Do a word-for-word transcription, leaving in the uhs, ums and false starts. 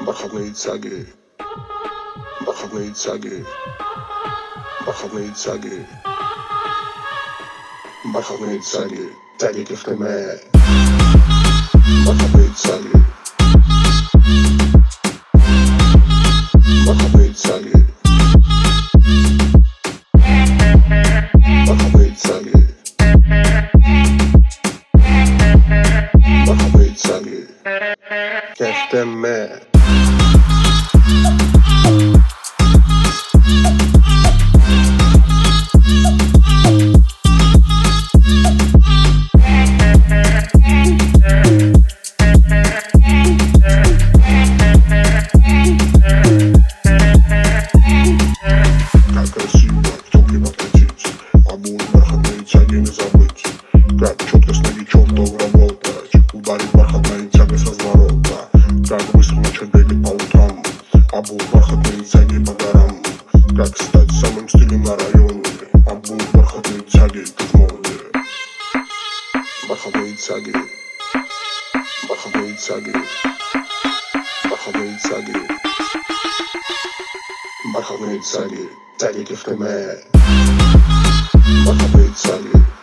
Бархатные тяги, бархатные тяги, бархатные тяги, бархатные тяги, тяги кифтеме. Бархатные тяги, бархатные тяги, бархатные тяги, бархатные тяги, кифтеме. Не забыть, как четко с ноги чертов работать, ударить бархатной тягой с разворота, как быстро начать бегать по утрам, обул бархатные тяги по горам, как стать самым стилем на районе, обул бархатные тяги в моде. Бархатные тяги, бархатные тяги, бархатные тяги, бархатные тяги, тяги кифтеме. Бархатные тяги,